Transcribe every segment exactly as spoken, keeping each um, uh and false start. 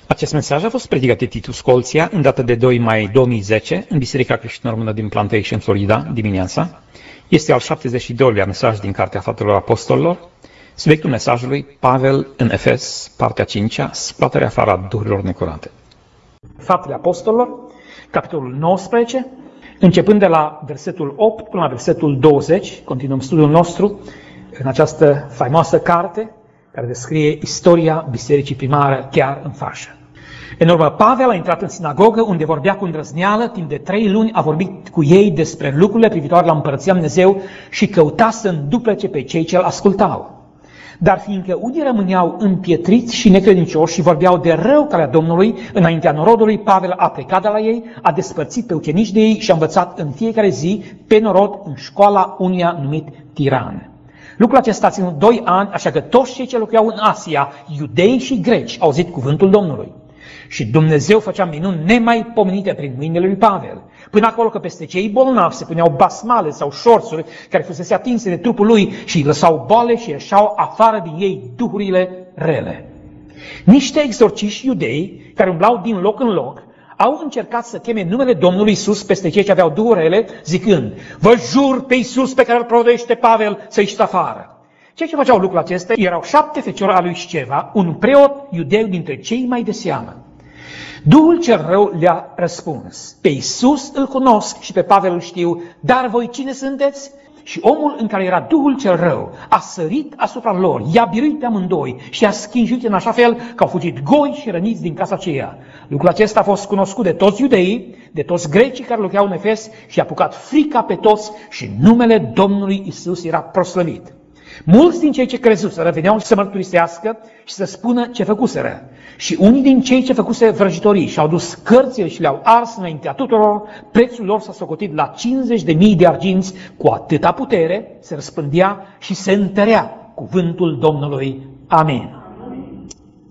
Acest mesaj a fost predicat de Titu Scolția în data de doi mai două mii zece în Biserica Creștină Română din Plantation, Florida, dimineața. Este al șaptezeci și doilea mesaj din Cartea Faptelor Apostolilor. Subiectul mesajului, Pavel în Efes, partea a cincea, scoaterea afară a duhurilor necurate. Faptele Apostolilor, capitolul nouăsprezece, începând de la versetul opt până la versetul douăzeci, continuăm studiul nostru în această faimoasă carte care descrie istoria bisericii primare chiar în fașă. În urmă, Pavel a intrat în sinagogă unde vorbea cu îndrăzneală, timp de trei luni a vorbit cu ei despre lucrurile privitoare la Împărăția Lui Dumnezeu și căuta să înduplece pe cei ce îl ascultau. Dar fiindcă unii rămâneau împietriți și necredincioși și vorbeau de rău calea Domnului înaintea norodului, Pavel a plecat de la ei, a despărțit pe ucenici de ei și a învățat în fiecare zi pe norod în școala unuia numit Tiran. Lucrul acesta a ținut doi ani, așa că toți cei ce locuiau în Asia, iudei și greci, au auzit cuvântul Domnului. Și Dumnezeu făcea minuni nemaipomenite prin mâinile lui Pavel, până acolo că peste cei bolnavi se puneau basmale sau șorțuri care fusese atinse de trupul lui și îi lăsau boale și ieșeau afară din ei duhurile rele. Niște exorciști iudei care umblau din loc în loc au încercat să cheme numele Domnului Iisus peste cei ce aveau duhuri rele, zicând: vă jur pe Iisus pe care îl provește Pavel să ieșiți afară. Cei ce făceau lucrul acesta erau șapte feciori al lui Sceva, un preot iudeu dintre cei mai de seamă. Duhul cel rău le-a răspuns: pe Iisus îl cunosc și pe Pavel îl știu, dar voi cine sunteți? Și omul în care era Duhul cel rău a sărit asupra lor, i-a biruit pe amândoi și i-a schinjuit în așa fel că au fugit goi și răniți din casa aceea. Lucrul acesta a fost cunoscut de toți iudeii, de toți grecii care locuiau în Efes și a apucat frica pe toți și numele Domnului Iisus era proslăvit. Mulți din cei ce crezuseră veneau să mărturisească și să spună ce făcuseră. Și unii din cei ce făcuse vrăjitorii și-au dus cărțile și le-au ars înaintea tuturor, prețul lor s-a socotit la cincizeci de mii de arginți. Cu atâta putere se răspândea și se întărea cuvântul Domnului. Amin. Amin.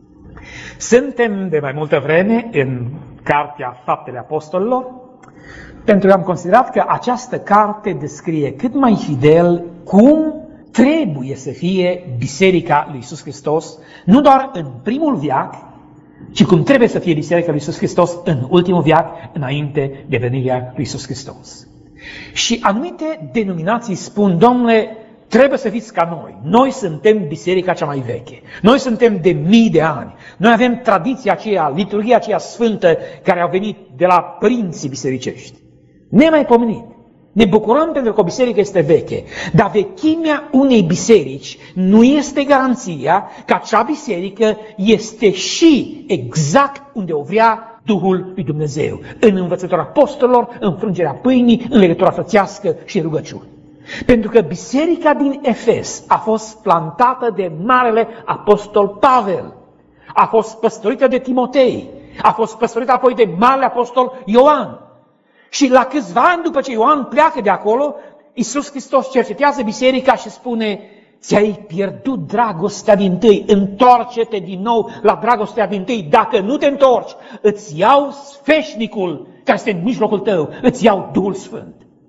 Suntem de mai multă vreme în Cartea Faptele Apostolilor, pentru că am considerat că această carte descrie cât mai fidel cum trebuie să fie Biserica lui Iisus Hristos, nu doar în primul veac, ci cum trebuie să fie Biserica lui Iisus Hristos în ultimul veac, înainte de venirea lui Iisus Hristos. Și anumite denominații spun: domnule, trebuie să fiți ca noi. Noi suntem biserica cea mai veche. Noi suntem de mii de ani. Noi avem tradiția aceea, liturghia aceea sfântă care a venit de la părinții bisericești. Nemaipomenit. Ne bucurăm pentru că o biserică este veche, dar vechimea unei biserici nu este garanția că acea biserică este și exact unde o vrea Duhul lui Dumnezeu, în învățătura apostolilor, în frângerea pâinii, în legătura frățească și rugăciuni. Pentru că biserica din Efes a fost plantată de marele apostol Pavel, a fost păstorită de Timotei, a fost păstorită apoi de marele apostol Ioan. Și la câțiva ani după ce Ioan pleacă de acolo, Iisus Hristos cercetează biserica și spune: ți-ai pierdut dragostea dintâi, întoarce-te din nou la dragostea dintâi. Dacă nu te întorci, îți iau sfeșnicul care este în mijlocul tău, îți iau Duhul Sfânt.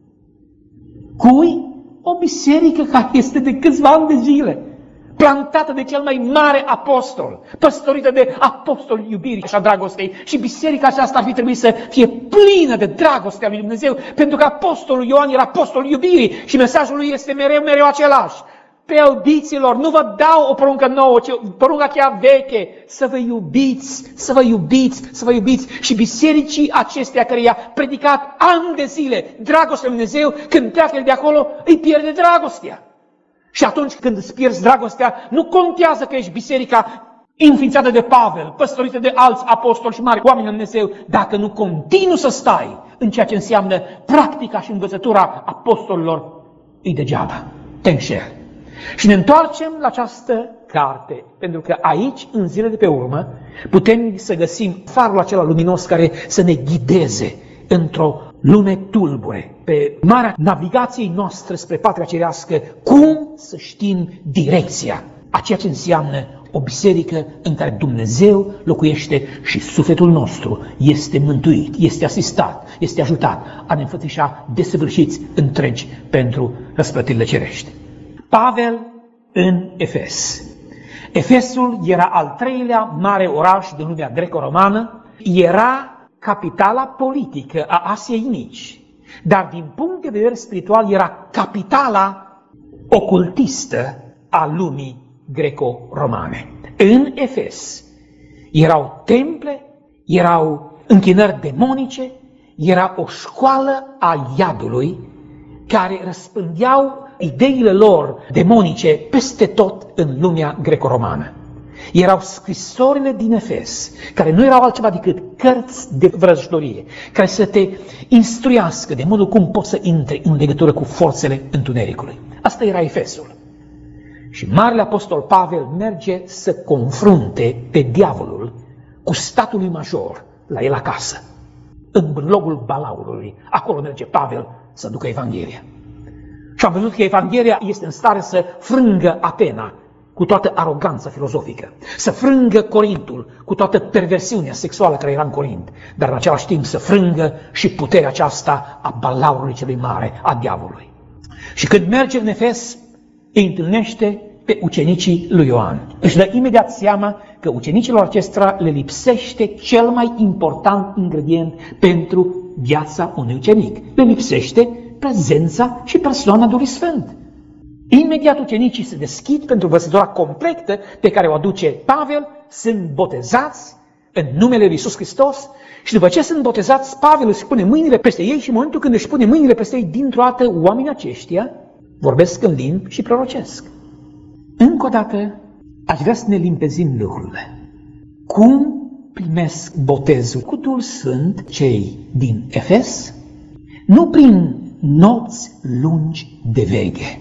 Cui? O biserică care este de câțiva ani de zile, plantată de cel mai mare apostol, păstorită de apostolul iubirii și a dragostei. Și biserica aceasta ar fi trebuit să fie plină de dragostea lui Dumnezeu, pentru că apostolul Ioan era apostolul iubirii și mesajul lui este mereu, mereu același. Preobiților, nu vă dau o poruncă nouă, ci porunca chiar veche, să vă iubiți, să vă iubiți, să vă iubiți. Și bisericii acestea care i-a predicat ani de zile dragostea lui Dumnezeu, când pleacă de acolo, îi pierde dragostea. Și atunci când îți pierzi dragostea, nu contează că ești biserica înființată de Pavel, păstorită de alți apostoli și mari oameni în Dumnezeu, dacă nu continui să stai în ceea ce înseamnă practica și învățătura apostolilor, îi degeaba, te înșeli. Și ne întoarcem la această carte, pentru că aici, în zilele de pe urmă, putem să găsim farul acela luminos care să ne ghideze într-o lume tulbure, pe marea navigației noastre spre patria cerească, cum să știm direcția a ceea ce înseamnă o biserică în care Dumnezeu locuiește și sufletul nostru este mântuit, este asistat, este ajutat a ne înfățișa desăvârșiți întregi pentru răsplătirile cerești. Pavel în Efes. Efesul era al treilea mare oraș din lumea greco-romană, era capitala politică a Asiei Mici, dar din punct de vedere spiritual era capitala ocultistă a lumii greco-romane. În Efes erau temple, erau închinări demonice, era o școală a iadului care răspândeau ideile lor demonice peste tot în lumea greco-romană. Erau scrisorile din Efes, care nu erau altceva decât cărți de vrăjitorie, care să te instruiască de modul cum poți să intri în legătură cu forțele întunericului. Asta era Efesul. Și Marele Apostol Pavel merge să confrunte pe diavolul cu statul lui major la el acasă, în locul balaurului. Acolo merge Pavel să ducă Evanghelia. Și am văzut că Evanghelia este în stare să frângă Atena cu toată aroganța filozofică, să frângă Corintul cu toată perversiunea sexuală care era în Corint, dar în același timp să frângă și puterea aceasta a balaurului celui mare, a diavolului. Și când merge în Efes, îi întâlnește pe ucenicii lui Ioan. Își dă imediat seama că ucenicilor acestora le lipsește cel mai important ingredient pentru viața unui ucenic. Le lipsește prezența și persoana Duhului Sfânt. Imediat ucenicii se deschid pentru învățătura completă pe care o aduce Pavel, sunt botezați în numele lui Iisus Hristos și după ce sunt botezați, Pavel își pune mâinile peste ei și în momentul când își pune mâinile peste ei, dintr-o dată oamenii aceștia vorbesc în limbi și prorocesc. Încă o dată aș vrea să ne limpezim lucrurile. Cum primesc botezul cu Duhul Sfânt cei din Efes? Nu prin nopți lungi de veche,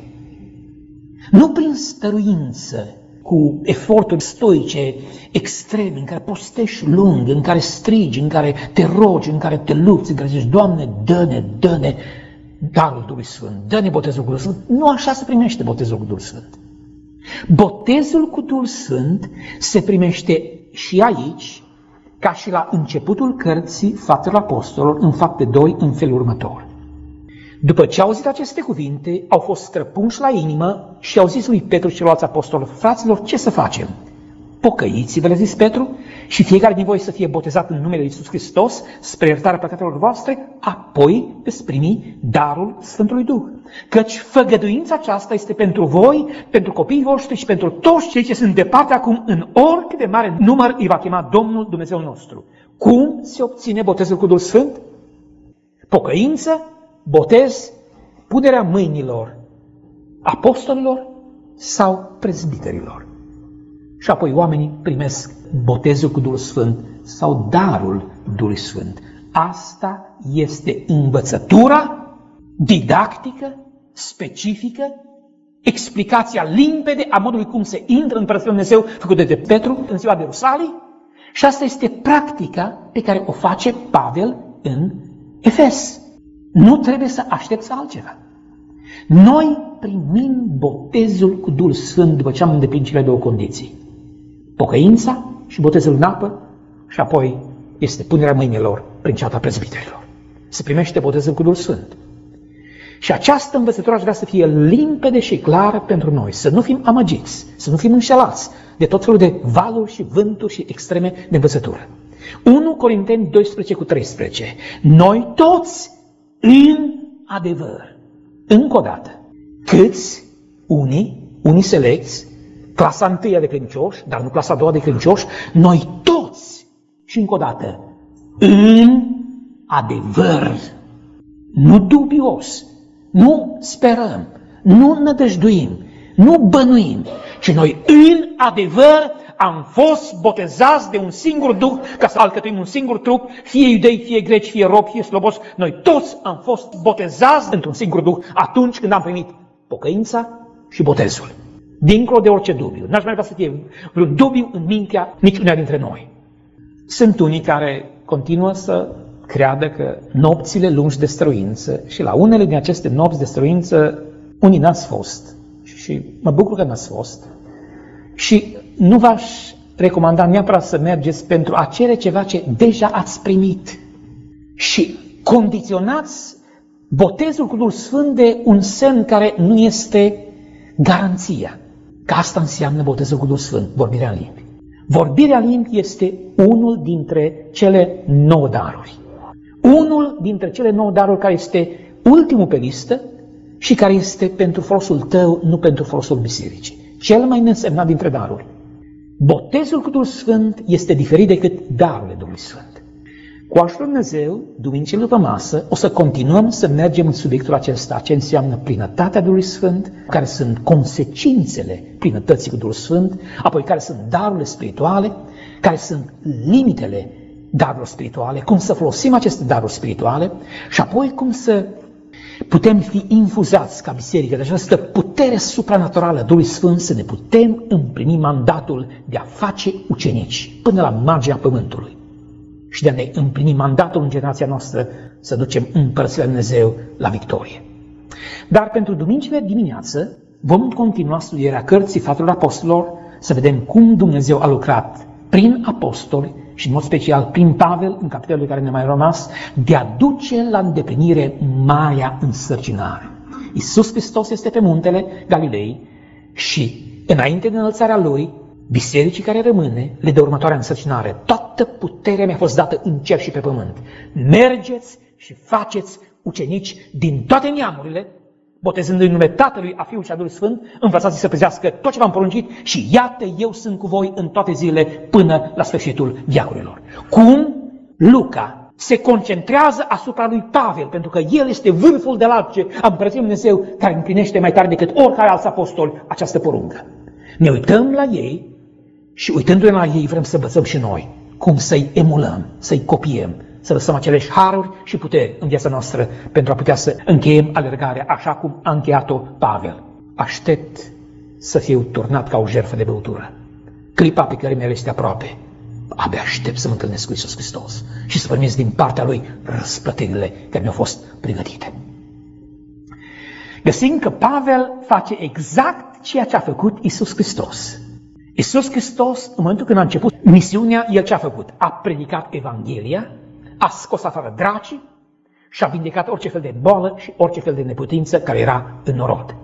nu prin stăruință, cu eforturi stoice extreme, în care postești lung, în care strigi, în care te rogi, în care te lupți, în care zici, Doamne, dă-ne, dă-ne darul Duhului Sfânt, dă-ne botezul cu Duhul Sfânt. Nu așa se primește botezul cu Duhul Sfânt. Botezul cu Duhul Sfânt se primește și aici, ca și la începutul cărții Faptele Apostolilor, în Fapte doi, în felul următor. După ce au auzit aceste cuvinte, au fost străpunși la inimă și au zis lui Petru și celorlalți apostoli, fraților, ce să facem? Pocăiți-vă, le zis Petru, și fiecare din voi să fie botezat în numele lui Iisus Hristos spre iertarea păcatelor voastre, apoi veți primi darul Sfântului Duh. Căci făgăduința aceasta este pentru voi, pentru copiii voștri și pentru toți cei ce sunt departe acum, în oricât de mare număr îi va chema Domnul Dumnezeul nostru. Cum se obține botezul cu Duhul Sfânt? Pocăință, botez, punerea mâinilor apostolilor sau prezbiterilor. Și apoi oamenii primesc botezul cu Duhul Sfânt sau darul Duhului Sfânt. Asta este învățătura didactică, specifică, explicația limpede a modului cum se intră în Împărăția lui Dumnezeu făcută de Petru în ziua de Rusalii. Și asta este practica pe care o face Pavel în Efes. Nu trebuie să aștepți altceva. Noi primim botezul cu Duhul Sfânt după ce am îndeplinit cele două condiții. Pocăința și botezul în apă și apoi este punerea mâinilor prin ceata prezbiterilor. Se primește botezul cu Duhul Sfânt. Și această învățătură aș vrea să fie limpede și clară pentru noi, să nu fim amăgiți, să nu fim înșelați de tot felul de valuri și vânturi și extreme de învățătură. unu Corinteni doisprezece cu treisprezece. Noi toți în adevăr, încă o dată, câți, unii, unii selecți, clasa întâia de credincioși, dar nu clasa a doua de credincioși, noi toți, și încă o dată, în adevăr, nu dubios, nu sperăm, nu nădăjduim, nu bănuim, ci noi în adevăr am fost botezați de un singur Duh ca să alcătuim un singur trup, fie iudei, fie greci, fie robi, fie slobozi. Noi toți am fost botezați într-un singur Duh atunci când am primit pocăința și botezul. Dincolo de orice dubiu. N-aș mai vrea să fie vreun dubiu în mintea niciunea dintre noi. Sunt unii care continuă să creadă că nopțile lungi de străință, și la unele din aceste nopți de străință, unii n-ați fost. Și mă bucur că n-ați fost. Și nu v-aș recomanda neapărat să mergeți pentru a cere ceva ce deja ați primit. Și condiționați botezul cu Duhul Sfânt de un semn care nu este garanția. că asta înseamnă botezul cu Duhul Sfânt, vorbirea în limbi. Vorbirea în limbi este unul dintre cele nouă daruri. Unul dintre cele nouă daruri care este ultimul pe listă și care este pentru folosul tău, nu pentru folosul bisericii. Cel mai neînsemnat dintre daruri. Botezul cu Duhul Sfânt este diferit decât darurile Duhului Sfânt. Cu ajutorul Dumnezeu, duminicile după masă, o să continuăm să mergem în subiectul acesta, ce înseamnă plinătatea Duhului Sfânt, care sunt consecințele plinătății cu Duhul Sfânt, apoi care sunt darurile spirituale, care sunt limitele darurilor spirituale, cum să folosim aceste daruri spirituale și apoi cum să putem fi infuzați ca biserică de această putere supranaturală a Duhului Sfânt, să ne putem împlini mandatul de a face ucenici până la marginea pământului și de a ne împlini mandatul în generația noastră să ducem împărățirea lui Dumnezeu la victorie. Dar pentru duminicile dimineață vom continua studierea cărții Faptele Apostolilor, să vedem cum Dumnezeu a lucrat prin apostoli și în mod special prin Pavel, în capitolul care ne mai rămas, de a duce la îndeplinire marea însărcinare. Iisus Hristos este pe muntele Galilei și înainte de înălțarea Lui, bisericii care rămâne le dă următoarea însărcinare. Toată puterea mi-a fost dată în cer și pe pământ. Mergeți și faceți ucenici din toate neamurile, botezându-i în numele Tatălui, a Fiului și a Duhului Sfânt, învățați-i să păzească tot ce v-am poruncit și iată, eu sunt cu voi în toate zilele până la sfârșitul veacurilor. Cum Luca se concentrează asupra lui Pavel, pentru că el este vârful de large a Împărăției Lui Dumnezeu, care împlinește mai tare decât oricare alți apostoli această poruncă. Ne uităm la ei și uitându-ne la ei vrem să învățăm și noi cum să-i emulăm, să-i copiem, să lăsăm aceleși haruri și puteri în viața noastră pentru a putea să încheiem alergarea așa cum a încheiat-o Pavel. Aștept să fiu turnat ca o jertfă de băutură. Clipa pe care mi-a este aproape. Abia aștept să mă întâlnesc cu Iisus Hristos și să primesc din partea Lui răsplătirile care mi-au fost pregătite. Găsim că Pavel face exact ceea ce a făcut Iisus Hristos. Iisus Hristos, în momentul când a început misiunea, El ce a făcut? A predicat Evanghelia, a scos afară dracii și a vindecat orice fel de boală și orice fel de neputință care era în norod.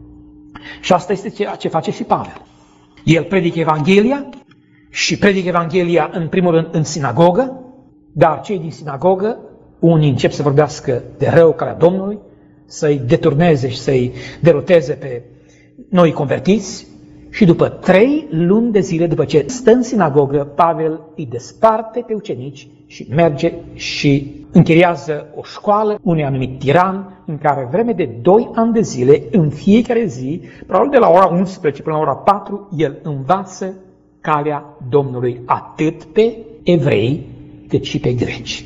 Și asta este ceea ce face și Pavel. El predică Evanghelia și predică Evanghelia în primul rând în sinagogă, dar cei din sinagogă, unii încep să vorbească de rău calea Domnului, să-i deturneze și să-i deruteze pe noi convertiți. Și după trei luni de zile, după ce stă în sinagogă, Pavel îi desparte pe ucenici și merge și închiriază o școală unui anumit tiran, în care vreme de doi ani de zile, în fiecare zi, probabil de la ora unsprezece până la ora patru, el învață calea Domnului atât pe evrei cât și pe greci.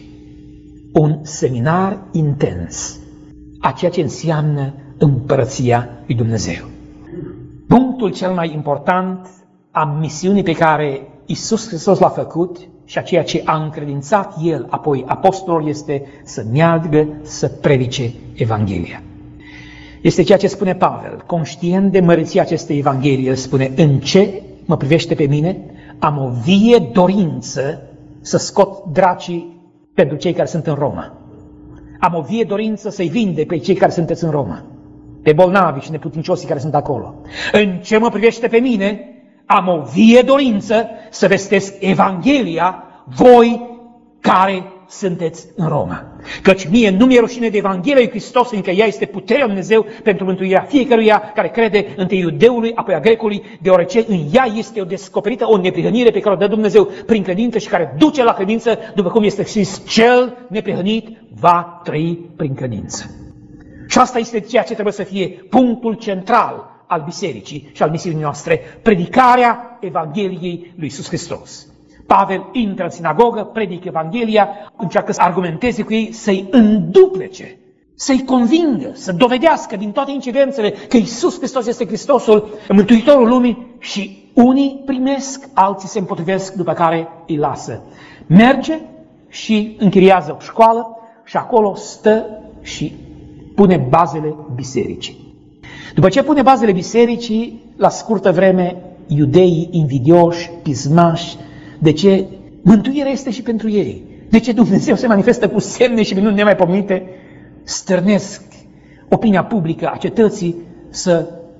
Un seminar intens a ceea ce înseamnă împărăția lui Dumnezeu. Punctul cel mai important a misiunii pe care Iisus Hristos l-a făcut și a ceea ce a încredințat El apoi apostolul este să meargă să predice Evanghelia. Este ceea ce spune Pavel, conștient de măreția acestei Evanghelii, el spune: în ce mă privește pe mine, am o vie dorință să scot dracii pentru cei care sunt în Roma. Am o vie dorință să-i vinde pe cei care sunteți în Roma, pe bolnavi și neputincioșii care sunt acolo. În ce mă privește pe mine, am o vie dorință să vestesc Evanghelia voi care sunteți în Roma. Căci mie nu mi-e rușine de Evanghelia lui Hristos, fiindcă ea este puterea lui Dumnezeu pentru mântuirea fiecăruia care crede, întâi iudeului, apoi a grecului, deoarece în ea este o descoperită, o neprihănire pe care o dă Dumnezeu prin credință și care duce la credință, după cum este scris: cel neprihănit va trăi prin credință. Și asta este ceea ce trebuie să fie punctul central al bisericii și al misiunii noastre, predicarea Evangheliei lui Iisus Hristos. Pavel intră în sinagogă, predică Evanghelia, încearcă să argumenteze cu ei, să-i înduplece, să-i convingă, să dovedească din toate incidențele că Iisus Hristos este Hristosul, Mântuitorul lumii, și unii primesc, alții se împotrivesc, după care îi lasă. Merge și închiriază o școală și acolo stă și pune bazele bisericii. După ce pune bazele bisericii, la scurtă vreme, iudeii invidioși, pismași, de ce mântuirea este și pentru ei, de ce Dumnezeu se manifestă cu semne și minuni nemaipomenite, stârnesc opinia publică a cetății să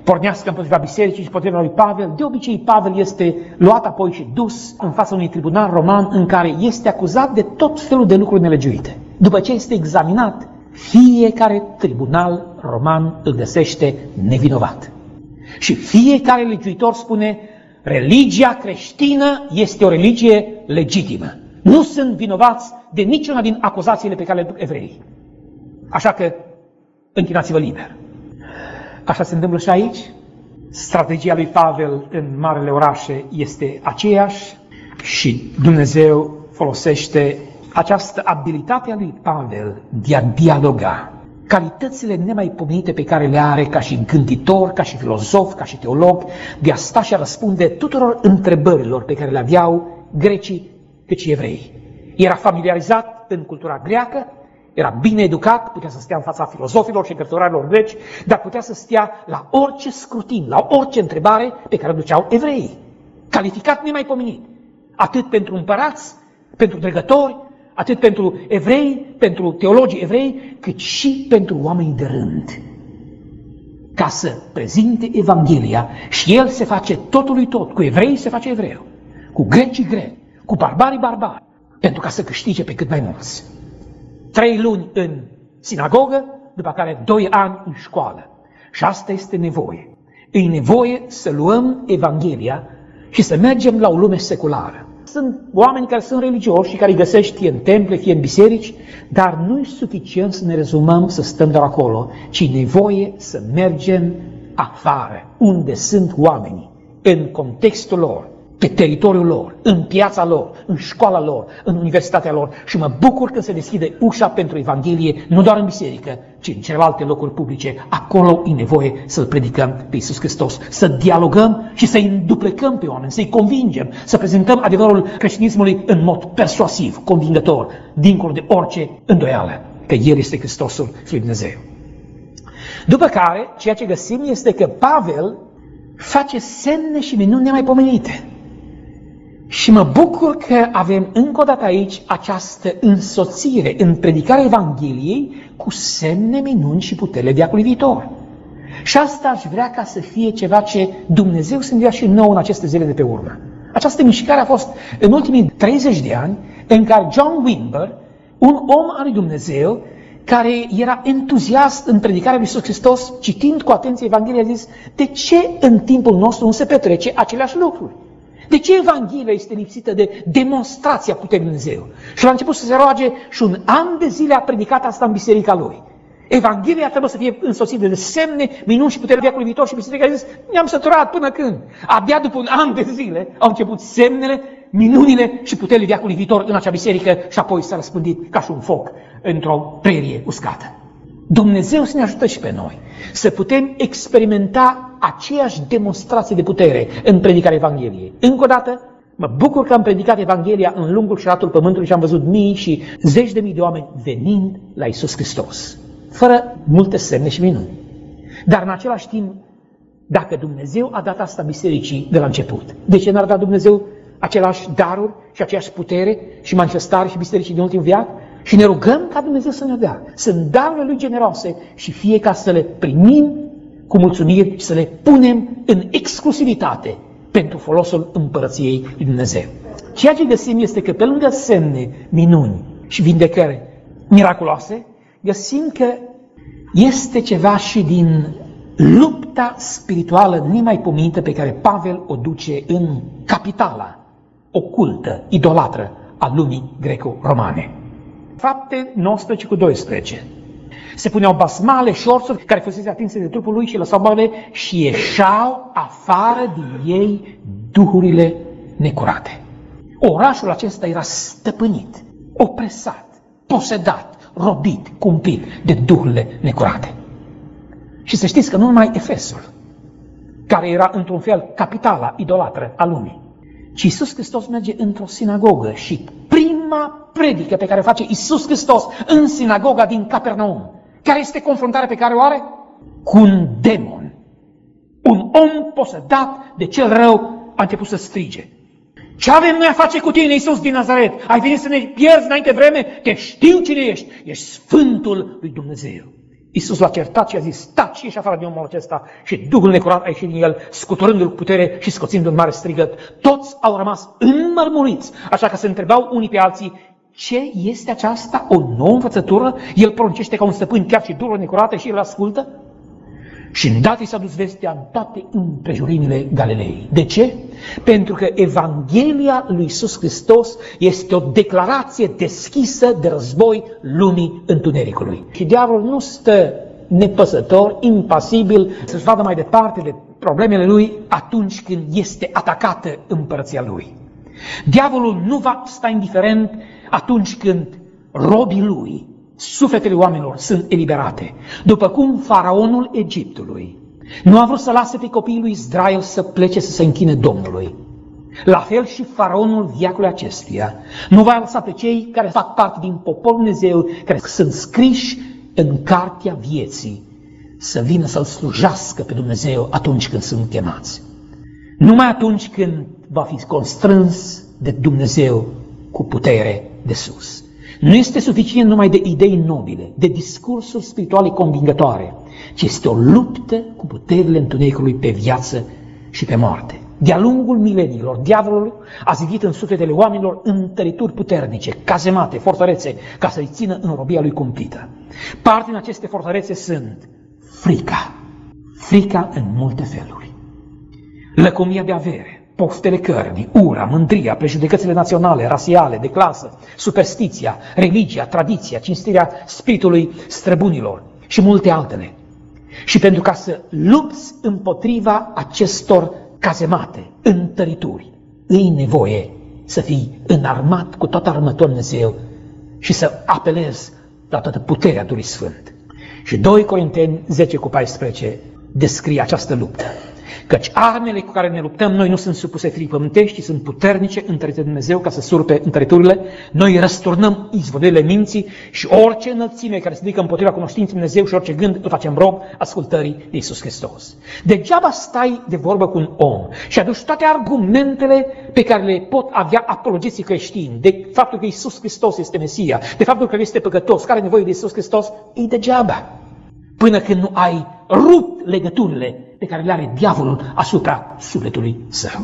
pornească împotriva bisericii și împotriva lui Pavel. De obicei, Pavel este luat apoi și dus în fața unui tribunal roman în care este acuzat de tot felul de lucruri nelegiuite. După ce este examinat, fiecare tribunal roman îl găsește nevinovat. Și fiecare legiuitor spune, religia creștină este o religie legitimă. Nu sunt vinovați de niciuna din acuzațiile pe care le duc evreii. Așa că închinați-vă liber. Așa se întâmplă și aici. Strategia lui Pavel în marele orașe este aceeași și Dumnezeu folosește această abilitate a lui Pavel de a dialoga. Calitățile nemaipomenite pe care le are ca și gânditor, ca și filozof, ca și teolog, de a sta și a răspunde tuturor întrebărilor pe care le aveau grecii cât și evrei. Era familiarizat în cultura greacă, era bine educat, putea să stea în fața filozofilor și cărturarilor greci, dar putea să stea la orice scrutin, la orice întrebare pe care o duceau evreii. Calificat nemaipomenit. Atât pentru împărați, pentru dregători, atât pentru evrei, pentru teologii evrei, cât și pentru oamenii de rând. Ca să prezinte Evanghelia și el se face totului tot. Cu evrei se face evreu, cu grecii greci, cu barbarii barbari, pentru ca să câștige pe cât mai mulți. Trei luni în sinagogă, după care doi ani în școală. Și asta este nevoie. E nevoie să luăm Evanghelia și să mergem la o lume seculară. Sunt oameni care sunt religioși și care îi găsești fie în temple, fie în biserici, dar nu e suficient să ne rezumăm să stăm doar acolo, ci e nevoie să mergem afară, unde sunt oamenii, în contextul lor, pe teritoriul lor, în piața lor, în școala lor, în universitatea lor. Și mă bucur când se deschide ușa pentru Evanghelie, nu doar în biserică, ci în celelalte locuri publice. Acolo e nevoie să-L predicăm pe Iisus Hristos, să dialogăm și să-i înduplecăm pe oameni, să-i convingem, să prezentăm adevărul creștinismului în mod persuasiv, convingător, dincolo de orice îndoială, că El este Hristosul Fiul Dumnezeu. După care, ceea ce găsim este că Pavel face semne și minuni nemaipomenite. Și mă bucur că avem încă o dată aici această însoțire în predicarea Evangheliei cu semne, minuni și puterile veacului viitor. Și asta aș vrea ca să fie ceva ce Dumnezeu să ne dea și nouă în aceste zile de pe urmă. Această mișcare a fost în ultimii treizeci de ani în care John Wimber, un om al lui Dumnezeu, care era entuziast în predicarea lui Iisus Hristos, citind cu atenție Evanghelia, a zis, de ce în timpul nostru nu se petrece aceleași lucruri? De ce Evanghelia este lipsită de demonstrația puterii Dumnezeu? Și l-a început să se roage și un an de zile a predicat asta în biserica lui. Evanghelia trebuie să fie însoțită de semne, minuni și puterea veacului viitor și biserica a zis, ne-am săturat până când? Abia după un an de zile au început semnele, minunile și puterile veacului viitor în acea biserică și apoi s-a răspândit ca și un foc într-o prerie uscată. Dumnezeu să ne ajută și pe noi să putem experimenta aceeași demonstrație de putere în predicarea Evangheliei. Încă o dată, mă bucur că am predicat Evanghelia în lungul și latul pământului și am văzut mii și zeci de mii de oameni venind la Iisus Hristos, fără multe semne și minuni. Dar în același timp, dacă Dumnezeu a dat asta bisericii de la început, de ce n-ar da Dumnezeu aceleași daruri și aceeași putere și manifestare și bisericii din ultimul veac? Și ne rugăm ca Dumnezeu să ne dea. Sunt darurile Lui generoase și fie ca să le primim cu mulțumiri și să le punem în exclusivitate pentru folosul împărăției lui Dumnezeu. Ceea ce găsim este că pe lângă semne, minuni și vindecări miraculoase, găsim că este ceva și din lupta spirituală nemaipomenită pe care Pavel o duce în capitala ocultă, idolatră a lumii greco-romane. Fapte nouăsprezece cu doisprezece. Se puneau basmale și orțuri care fusese atinse de trupul lui și lăsau moarele și ieșeau afară din ei duhurile necurate. Orașul acesta era stăpânit, opresat, posedat, robit, cumplit de duhurile necurate. Și să știți că nu numai Efesul, care era într-un fel capitala idolatră a lumii, ci Iisus Hristos merge într-o sinagogă și prima predică pe care o face Iisus Hristos în sinagoga din Capernaum, care este confruntarea pe care o are? Cu un demon. Un om posedat de cel rău a început să strige. Ce avem noi a face cu tine, Iisus din Nazaret? Ai venit să ne pierzi înainte vreme? Te știu cine ești. Ești Sfântul lui Dumnezeu. Iisus l-a certat și a zis, taci, ieși afară din omul acesta. Și Duhul necurat a ieșit din el, scuturându-l cu putere și scoțindu-l un mare strigăt. Toți au rămas înmărmuriți, așa că se întrebau unii pe alții, ce este aceasta? O nouă învățătură? El poruncește ca un stăpân chiar și dururile necurate și el ascultă? Și îndată i s-a dus vestea în toate împrejurimile Galilei. De ce? Pentru că Evanghelia lui Iisus Hristos este o declarație deschisă de război lumii întunericului. Și diavolul nu stă nepăsător, impasibil, să-și vadă mai departe de problemele lui atunci când este atacată împărăția lui. Diavolul nu va sta indiferent atunci când robii lui, sufletele oamenilor, sunt eliberate. După cum faraonul Egiptului nu a vrut să lase pe copiii lui Israel să plece să se închine Domnului, la fel și faraonul veacului acestuia nu va lăsa pe cei care fac parte din poporul Dumnezeu, care sunt scriși în cartea vieții, să vină să-L slujească pe Dumnezeu atunci când sunt chemați. Numai atunci când va fi constrâns de Dumnezeu cu putere de sus. Nu este suficient numai de idei nobile, de discursuri spirituale convingătoare, ci este o luptă cu puterile întunericului pe viață și pe moarte. De-a lungul mileniilor, diavolul a zidit în sufletele oamenilor întărituri puternice, cazemate, fortărețe, ca să-i țină în robia lui cumplită. Parte din aceste fortărețe sunt frica, frica în multe feluri, lăcomia de avere, poftele cărnii, ura, mândria, prejudecățile naționale, rasiale, de clasă, superstiția, religia, tradiția, cinstirea spiritului străbunilor și multe altele. Și pentru ca să lupți împotriva acestor cazemate, întărituri, îi nevoie să fii înarmat cu toată armătura Dumnezeu și să apelezi la toată puterea Duhului Sfânt. Și doi Corinteni zece cu paisprezece descrie această luptă. Căci armele cu care ne luptăm noi nu sunt supuse firii pământești, ci sunt puternice, întărite de Dumnezeu ca să surpe întăriturile. Noi răsturnăm izvodirile minții și orice înălțime care se ridică împotriva cunoștinței Dumnezeu și orice gând îl facem rob ascultării de Iisus Hristos. Degeaba stai de vorbă cu un om și aduci toate argumentele pe care le pot avea apologeții creștini, de faptul că Iisus Hristos este Mesia, de faptul că este păcătos, care are nevoie de Iisus Hristos, e degeaba. Până când nu ai rupt legăturile pe care le are diavolul asupra sufletului său.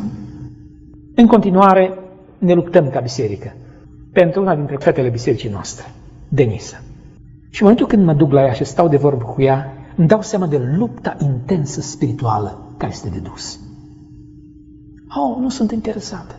În continuare, ne luptăm ca biserică pentru una dintre fetele bisericii noastre, Denisa. Și în momentul când mă duc la ea și stau de vorbă cu ea, îmi dau seama de lupta intensă spirituală care este de dus. Oh, nu sunt interesată.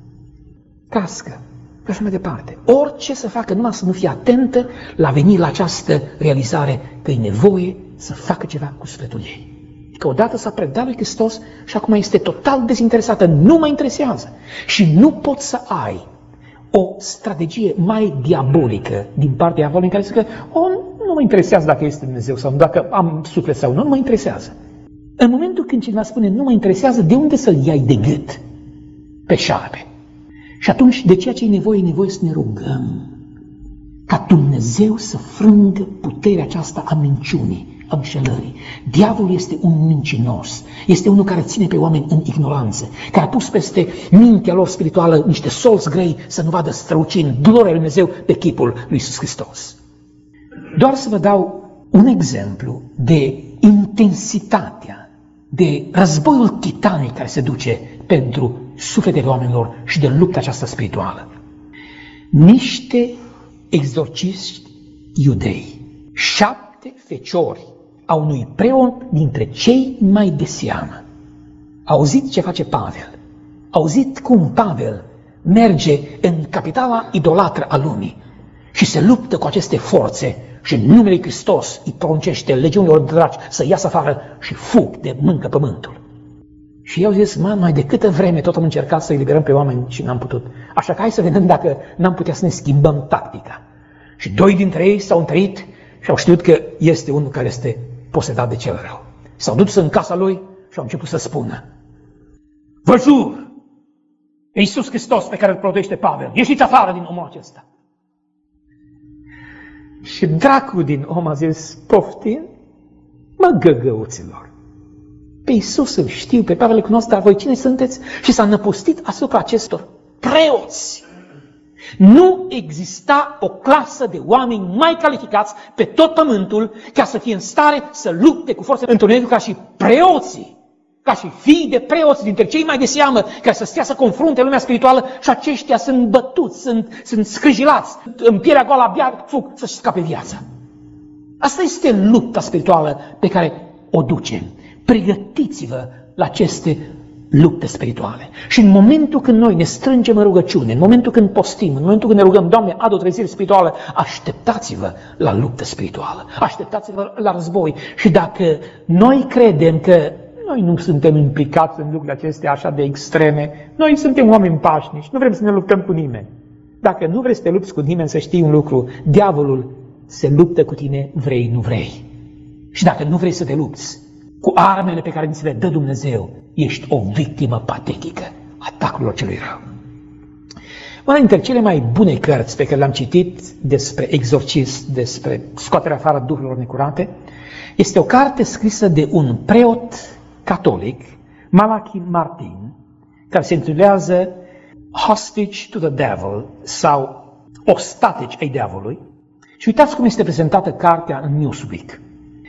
Cască. Și așa mai departe. Orice să facă, numai să nu fie atentă la veni la această realizare că e nevoie să facă ceva cu sufletul ei. Că odată s-a predat lui Hristos și acum este total dezinteresată, nu mă interesează. Și nu poți să ai o strategie mai diabolică din partea diavolului în care zice că oh, nu mă interesează dacă este Dumnezeu sau dacă am suflet sau nu, nu mă interesează. În momentul când cineva spune nu mă interesează, de unde să-l iai de gât pe șarpe? Și atunci, de ceea ce e nevoie, e nevoie să ne rugăm ca Dumnezeu să frângă puterea aceasta a minciunii, a înșelării. Diavolul este un mincinos, este unul care ține pe oameni în ignoranță, care a pus peste mintea lor spirituală niște solți grei să nu vadă strălucind gloria lui Dumnezeu pe chipul lui Iisus Hristos. Doar să vă dau un exemplu de intensitatea, de războiul titanic care se duce pentru sufletele oamenilor și de lupta aceasta spirituală. Niște exorciști iudei, șapte feciori a unui preot dintre cei mai de seamă, au auzit ce face Pavel, au auzit cum Pavel merge în capitala idolatră a lumii și se luptă cu aceste forțe și în numele lui Hristos îi poruncește legiunilor de draci să iasă afară și fug de mâncă pământul. Și eu zis, mă, mai de câtă vreme tot am încercat să eliberăm pe oameni și n-am putut. Așa că hai să vedem dacă n-am putea să ne schimbăm tactica. Și doi dintre ei s-au întărit și au știut că este unul care este posedat de cel rău. S-au dus în casa lui și au început să spună: vă jur, Iisus Hristos pe care îl prorocește Pavel, ieșiți afară din omul acesta. Și dracul din om a zis: poftim, mă, găgăuților, pe Iisus îl știu, pe Pavel îl cunosc, dar voi cine sunteți? Și s-a năpustit asupra acestor preoți Nu exista o clasă de oameni mai calificați pe tot pământul ca să fie în stare să lupte cu forța întunericului ca și preoții, ca și fii de preoți dintre cei mai de seamă, care să stea să confrunte lumea spirituală și aceștia sunt bătuți, sunt, sunt scrâjilați, în pielea goală abia fug să-și scape viața. Asta este lupta spirituală pe care o ducem. Pregătiți-vă la aceste lupte spirituale. Și în momentul când noi ne strângem în rugăciune, în momentul când postim, în momentul când ne rugăm, Doamne, adu o trezire spirituală, așteptați-vă la luptă spirituală, așteptați-vă la război. Și dacă noi credem că noi nu suntem implicați în lucrurile acestea așa de extreme, noi suntem oameni pașnici, nu vrem să ne luptăm cu nimeni. Dacă nu vrei să te lupți cu nimeni, să știi un lucru, diavolul se luptă cu tine, vrei, nu vrei. Și dacă nu vrei să te lupți cu armele pe care ni se le dă Dumnezeu, ești o victimă patetică a atacurilor celui rău. Una dintre cele mai bune cărți pe care le-am citit despre exorcism, despre scoaterea afară duhurilor necurate, este o carte scrisă de un preot catolic, Malachi Martin, care se intitulează Hostage to the Devil sau Ostatici ai diavolului. Și uitați cum este prezentată cartea în Newsweek.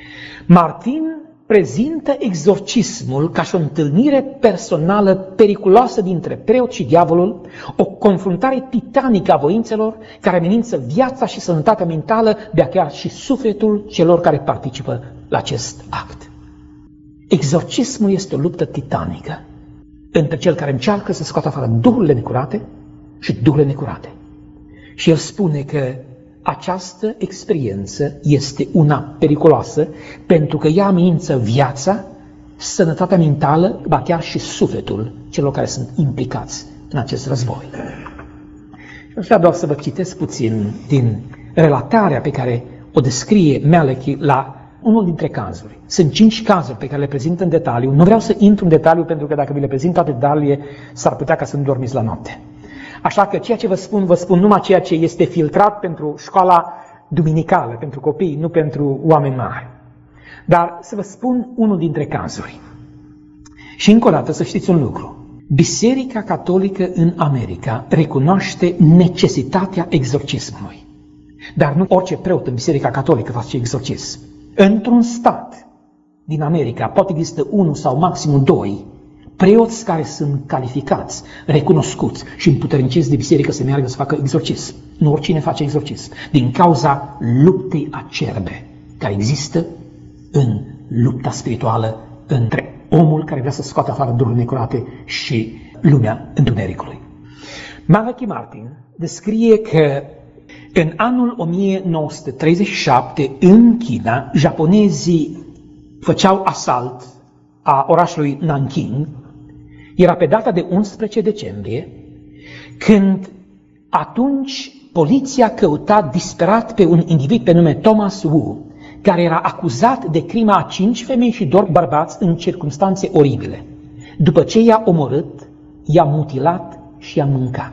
Martin prezintă exorcismul ca și o întâlnire personală periculoasă dintre preot și diavolul, o confruntare titanică a voințelor care amenință viața și sănătatea mentală, de chiar și sufletul celor care participă la acest act. Exorcismul este o luptă titanică între cel care încearcă să scoată afară duhurile necurate și duhurile necurate. Și el spune că această experiență este una periculoasă pentru că ea amenință viața, sănătatea mentală, ba chiar și sufletul celor care sunt implicați în acest război. Și aș vrea doar să vă citesc puțin din relatarea pe care o descrie Malachi la unul dintre cazuri. Sunt cinci cazuri pe care le prezint în detaliu. Nu vreau să intru în detaliu pentru că dacă vi le prezint toate detaliile, s-ar putea ca să nu dormiți la noapte. Așa că ceea ce vă spun, vă spun numai ceea ce este filtrat pentru școala duminicală, pentru copii, nu pentru oameni mari. Dar să vă spun unul dintre cazuri. Și încă o dată să știți un lucru. Biserica Catolică în America recunoaște necesitatea exorcismului. Dar nu orice preot în Biserica Catolică face exorcism. Într-un stat din America poate există unul sau maximum doi preoți care sunt calificați, recunoscuți și împuterniciți de biserică să meargă să facă exorcism. Nu oricine face exorcism. Din cauza luptei acerbe care există în lupta spirituală între omul care vrea să scoată afară duhurile necurate și lumea întunericului. Malachi Martin descrie că în anul o mie nouă sute treizeci și șapte, în China, japonezii făceau asalt a orașului Nanking. Era pe data de unsprezece decembrie, când atunci poliția căuta disperat pe un individ pe nume Thomas Wu, care era acuzat de crima a cinci femei și doi bărbați în circunstanțe oribile. După ce i-a omorât, i-a mutilat și i-a mâncat.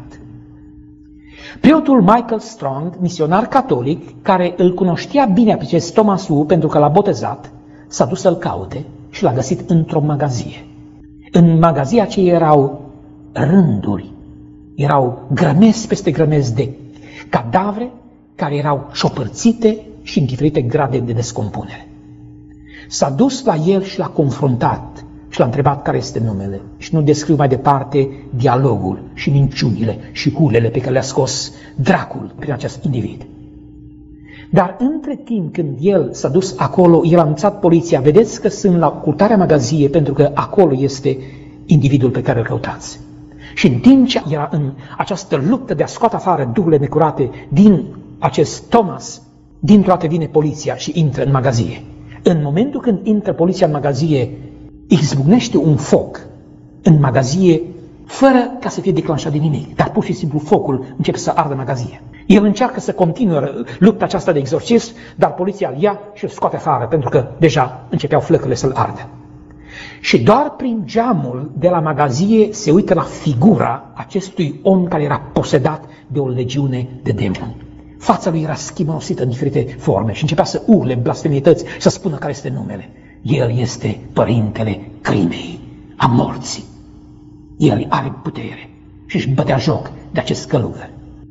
Preotul Michael Strong, misionar catolic, care îl cunoștea bine pe acest Thomas Wu pentru că l-a botezat, s-a dus să-l caute și l-a găsit într-o magazie. În magazia aceea erau rânduri, erau grămezi peste grămezi de cadavre care erau șopărțite și în diferite grade de descompunere. S-a dus la el și l-a confruntat și l-a întrebat care este numele. Și nu descriu mai departe dialogul și minciunile și hulele pe care le-a scos dracul prin acest individ. Dar între timp când el s-a dus acolo, el a anunțat poliția, vedeți că sunt la curtarea magazie pentru că acolo este individul pe care îl căutați. Și în timp ce era în această luptă de a scoate afară duhurile necurate din acest Thomas, dintr-o dată vine poliția și intră în magazie. În momentul când intră poliția în magazie, izbucnește un foc în magazie fără ca să fie declanșat de nimic, dar pur și simplu focul începe să ardă magazie. El încearcă să continue lupta aceasta de exorcism, dar poliția îl ia și îl scoate afară, pentru că deja începeau flăcările să-l ardă. Și doar prin geamul de la magazie se uită la figura acestui om care era posedat de o legiune de demoni. Fața lui era schimosită în diferite forme și începea să urle blasfemietăți și să spună care este numele. El este părintele crimei, a morții. El are putere și își bătea joc de acest călugăr.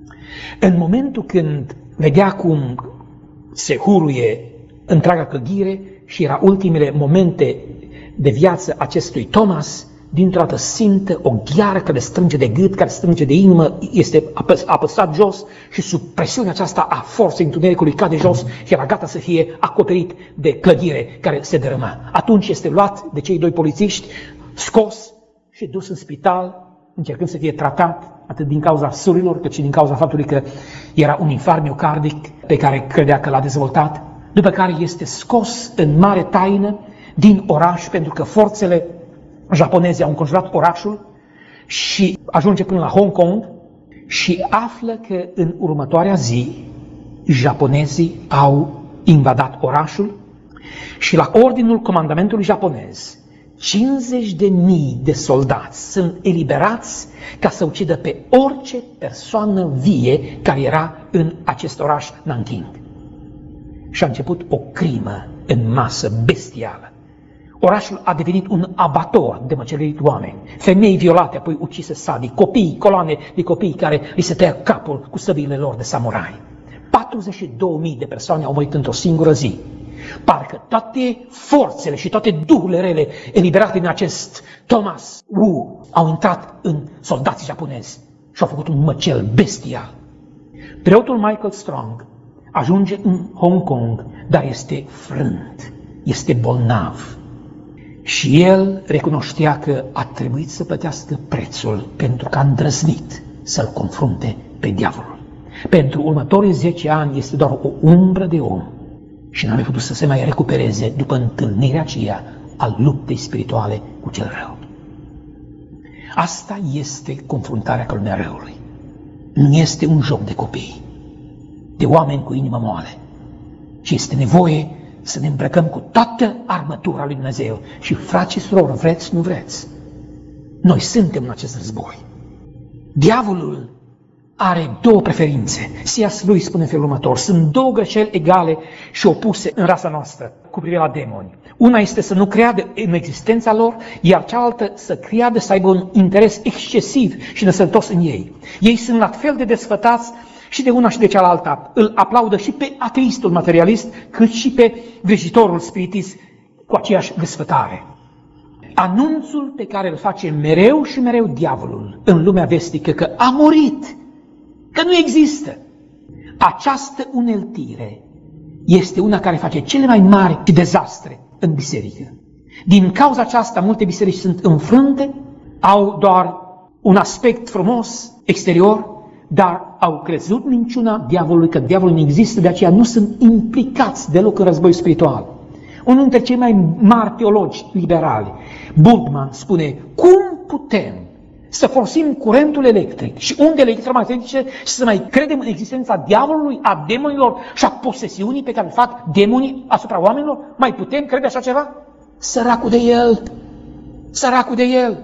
În momentul când vedea cum se huruie întreaga clădire și era ultimele momente de viață acestui Thomas, dintr-o dată simte o gheară care strânge de gât, care strânge de inimă, este apăs, apăsat jos și sub presiunea aceasta a forței întunericului cade jos și era gata să fie acoperit de clădire care se dărâma. Atunci este luat de cei doi polițiști, scos și dus în spital, încercând să fie tratat, atât din cauza surilor, cât și din cauza faptului că era un infarct miocardic pe care credea că l-a dezvoltat, după care este scos în mare taină din oraș, pentru că forțele japoneze au înconjurat orașul și ajunge până la Hong Kong și află că în următoarea zi japonezii au invadat orașul și la ordinul comandamentului japonez cincizeci de mii de soldați sunt eliberați ca să ucidă pe orice persoană vie care era în acest oraș Nanking. Și a început o crimă în masă bestială. Orașul a devenit un abator de măcelărit oameni, femei violate, apoi ucise sadic, copii, coloane de copii care li se tăia capul cu săbiile lor de samurai. patruzeci și două mii de persoane au murit într-o singură zi. Parcă toate forțele și toate duhurile rele eliberate din acest Thomas Wu au intrat în soldații japonezi și au făcut un măcel bestial. Preotul Michael Strong ajunge în Hong Kong, dar este frânt, este bolnav. Și el recunoștea că a trebuit să plătească prețul pentru că a îndrăznit să-l confrunte pe diavolul. Pentru următorii zece ani este doar o umbră de om și n-a mai putut să se mai recupereze după întâlnirea aceea a luptei spirituale cu cel rău. Asta este confruntarea cu lumea răului. Nu este un joc de copii, de oameni cu inimă moale, ci este nevoie să ne îmbrăcăm cu toată armătura lui Dumnezeu. Și frați și surori, vreți, nu vreți, noi suntem în acest război. Diavolul are două preferințe. C S lui spune în felul următor: sunt două greșeli egale și opuse în rasa noastră cu privire la demoni. Una este să nu creadă în existența lor, iar cealaltă să creadă, să aibă un interes excesiv și năsătos în ei. Ei sunt la fel de desfătați și de una și de cealaltă. Îl aplaudă și pe ateistul materialist, cât și pe vrăjitorul spiritist cu aceeași desfătare. Anunțul pe care îl face mereu și mereu diavolul în lumea vestică, că a murit, că nu există, această uneltire este una care face cele mai mari dezastre în biserică. Din cauza aceasta, multe biserici sunt înfrânte, au doar un aspect frumos exterior, dar au crezut minciuna diavolului, că diavolul nu există, de aceea nu sunt implicați deloc în război spiritual. Unul dintre cei mai mari teologi liberali, Bultmann, spune: cum putem să folosim curentul electric și undele electromagnetice și să mai credem în existența diavolului, a demonilor și a posesiunii pe care le fac demonii asupra oamenilor? Mai putem crede așa ceva? Săracul de el! Săracul de el!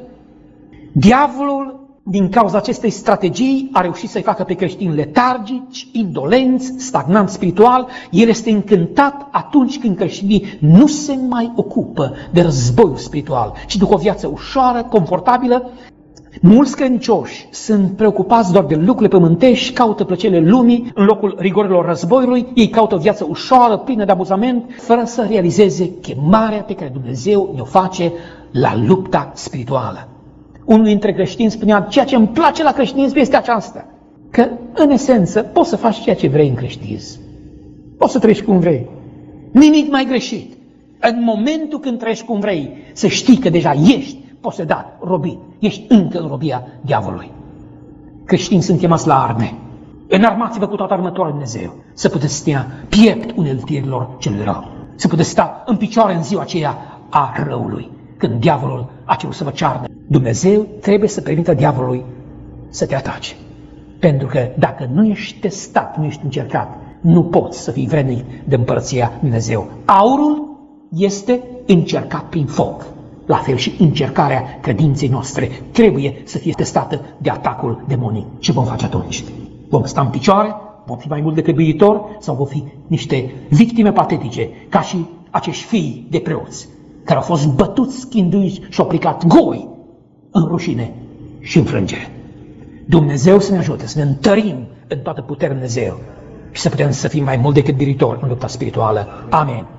Diavolul, din cauza acestei strategii, a reușit să-i facă pe creștini letargici, indolenți, stagnanți spiritual. El este încântat atunci când creștinii nu se mai ocupă de războiul spiritual, ci duc o viață ușoară, confortabilă. Mulți credincioși sunt preocupați doar de lucrurile pământești, caută plăcerile lumii în locul rigorilor războiului, ei caută o viață ușoară, plină de abuzament, fără să realizeze chemarea pe care Dumnezeu ne-o face la lupta spirituală. Unul dintre creștini spunea: ceea ce îmi place la creștinism este aceasta, că în esență poți să faci ceea ce vrei în creștinism. Poți să trăiești cum vrei. Nimic mai greșit. În momentul când trăiești cum vrei, să știi că deja ești posedat, robit, ești încă în robia diavolului. Creștinii sunt chemați la arme. Înarmați-vă cu toată armătura lui Dumnezeu, să puteți sta piept uneltirilor celui rău, să puteți sta în picioare în ziua aceea a răului, când diavolul a cerut să vă cearnă. Dumnezeu trebuie să permită diavolului să te atace. Pentru că dacă nu ești testat, nu ești încercat, nu poți să fii vrednic de împărăția Dumnezeu. Aurul este încercat prin foc. La fel și încercarea credinței noastre trebuie să fie testată de atacul demonic. Ce vom face atunci? Vom sta în picioare? Vom fi mai mult decât biruitori? Sau vom fi niște victime patetice, ca și acești fii de preoți, care au fost bătuți, schinduiți și au plecat goi în rușine și înfrângere? Dumnezeu să ne ajute să ne întărim în toată puterea Dumnezeu și să putem să fim mai mult decât biritori în lupta spirituală. Amen.